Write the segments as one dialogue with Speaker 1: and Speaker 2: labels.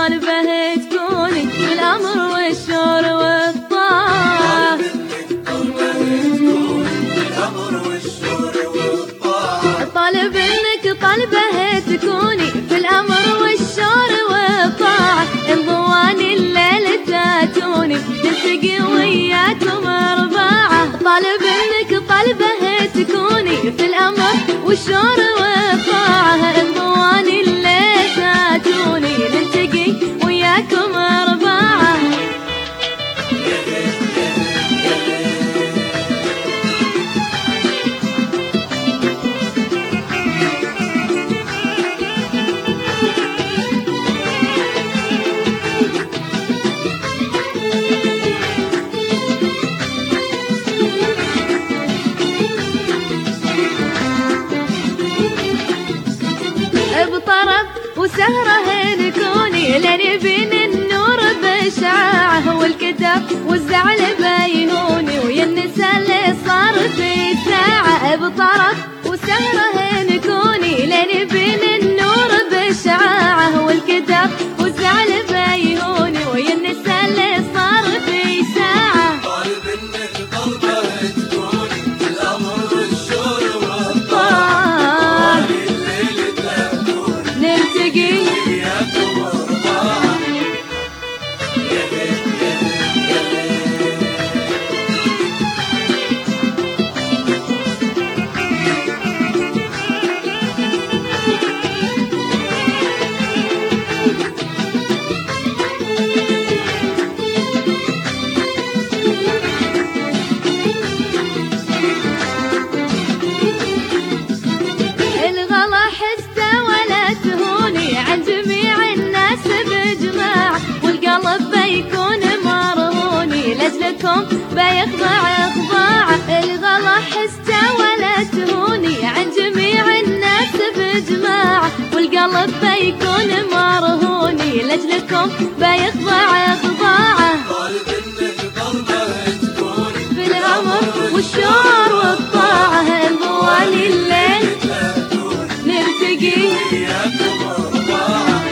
Speaker 1: طالبه تكوني بالأمر والشور والطاعة. طالب انك طالبه تكوني بالأمر والشور والطاعة. انضواني الليل تاتوني نلتقي وياكم أربعة. طالب انك طالبه تكوني بالأمر والشور والطاعة. انضواني الليل تاتوني نلتقي وياكم أربعة. بطرف وسهره نكوني لين بين النور بشعاعه. والكتاب والزعل بينوني ويا النساء اللي صار في ساعة. بطرف وسهره نكوني لين بين النور بشعاعه. والكتاب والزعل بينوني ويا النساء اللي صار في ساعة.
Speaker 2: طالب انك طالبه تكوني بالأمر والشور والطاعة.
Speaker 1: نلتقي
Speaker 2: وياكم أربعة.
Speaker 1: الغلا حسه ولا تهوني عن جميع الناس بجماعة. والقلب بيكون مرهوني لأجلكم بيخضع خضاعة. الغلا حسه ولا تهوني عن جميع الناس بجماعة. والقلب بيكون مرهوني لأجلكم بيخضع خضاعة.
Speaker 2: طالب انك طالبه تكوني
Speaker 1: بالأمر والشور والطاعة. انضواني الليل نلتقي
Speaker 2: وياكم أربعة.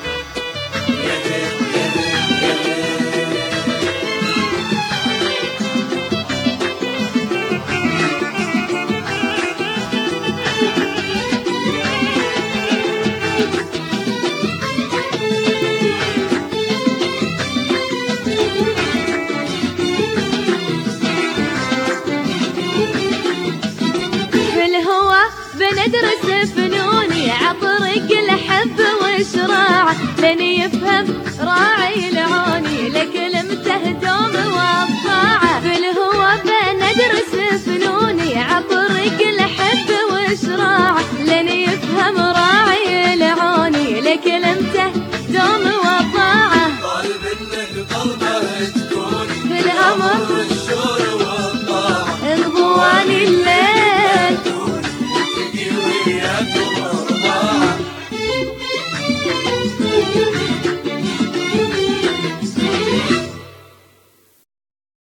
Speaker 1: بالهوى بندرس فنوني عطرق الحب وشراعه. لين يفهم راعي العود